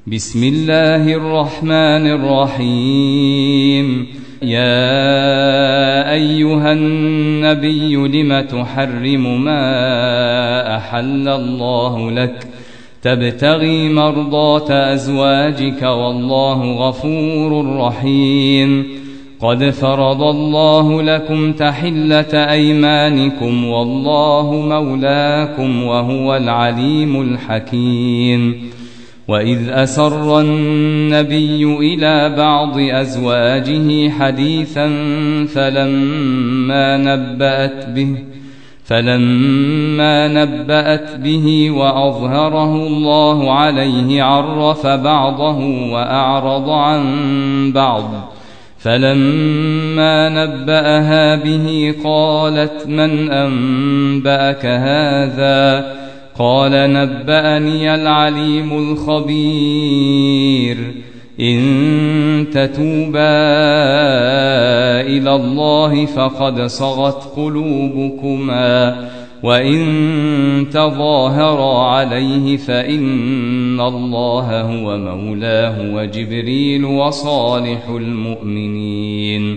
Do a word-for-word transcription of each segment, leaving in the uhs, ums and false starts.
بسم الله الرحمن الرحيم. يا أيها النبي لم تحرم ما أحل الله لك تبتغي مرضات أزواجك والله غفور رحيم. قد فرض الله لكم تحلة أيمانكم والله مولاكم وهو العليم الحكيم. وإذ أسر النبي إلى بعض أزواجه حديثا فلما نبأت به فلما نبأت به وأظهره الله عليه عرف بعضه وأعرض عن بعض. فلما نبأها به قالت من أنبأك هذا؟ قال نبأني العليم الخبير. إن تتوبا إلى الله فقد صغت قلوبكما وإن تظاهرا عليه فإن الله هو مولاه وجبريل وصالح المؤمنين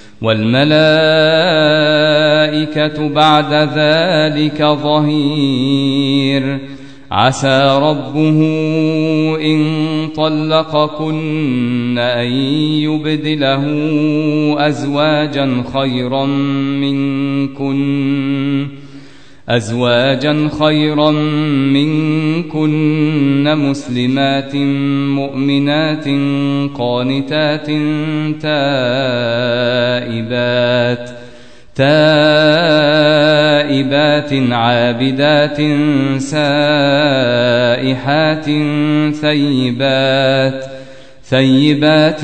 والملائكة بعد ذلك ظهير. عسى ربه إن طلقكن أن يبدله أزواجا خيرا منكن أزواجا خيرا منكن مسلمات مؤمنات قانتات تائبات تائبات عابدات سائحات ثيبات ثيبات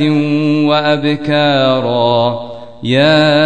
وأبكارا. يا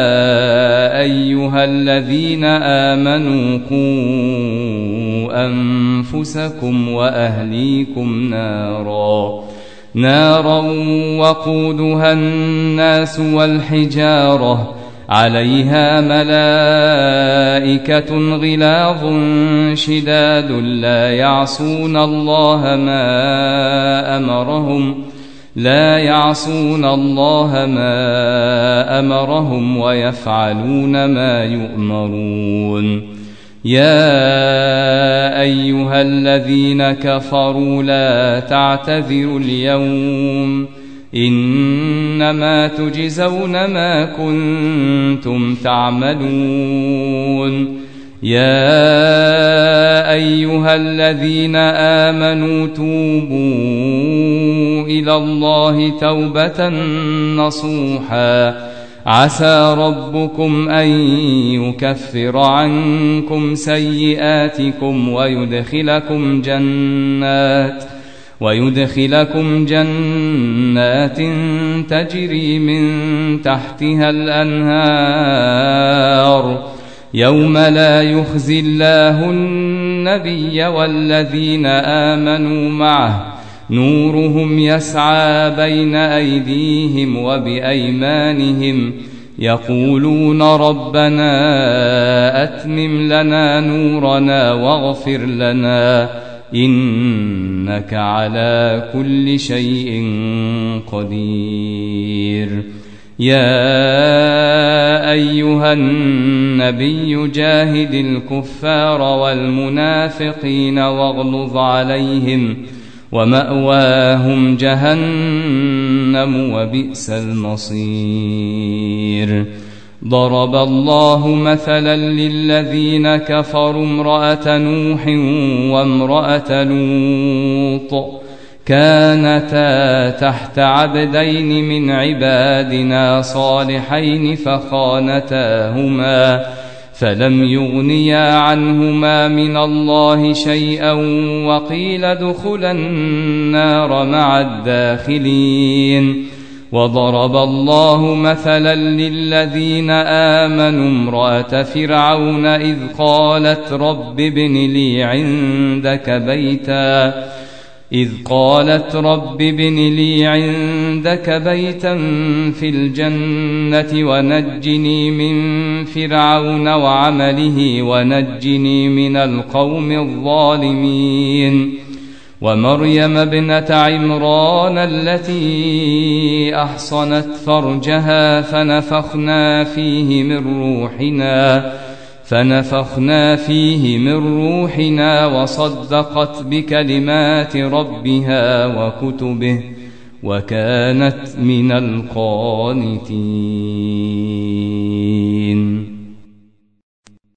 أيها الذين آمنوا قوا أنفسكم وأهليكم نارا نارا وقودها الناس والحجارة عليها ملائكة غلاظ شداد لا يعصون الله ما أمرهم لا يعصون الله ما أمرهم ويفعلون ما يؤمرون. يا أيها الذين كفروا لا تعتذروا اليوم إنما تجزون ما كنتم تعملون. يا أيها الذين آمنوا توبوا إلى الله توبة نصوحا عسى ربكم أن يكفر عنكم سيئاتكم ويدخلكم جنات ويدخلكم جنات تجري من تحتها الأنهار يوم لا يخزي الله النبي والذين آمنوا معه نورهم يسعى بين أيديهم وبأيمانهم يقولون ربنا أتمم لنا نورنا واغفر لنا إنك على كل شيء قدير. يا أيها النبي جاهد الكفار والمنافقين واغلظ عليهم ومأواهم جهنم وبئس المصير. ضرب الله مثلا للذين كفروا امرأة نوح وامرأة لوط كانتا تحت عبدين من عبادنا صالحين فخانتاهما فلم يغنيا عنهما من الله شيئا وقيل ادخلا النار مع الداخلين. وضرب الله مثلا للذين آمنوا امرأة فرعون إذ قالت رب ابن لي عندك بيتا إذ قالت رب ابن لي عندك بيتا في الجنة ونجني من فرعون وعمله ونجني من القوم الظالمين. ومريم ابنة عمران التي أحصنت فرجها فنفخنا فيه من روحنا فنفخنا فيه من روحنا وصدقت بكلمات ربها وكتبه وكانت من القانتين.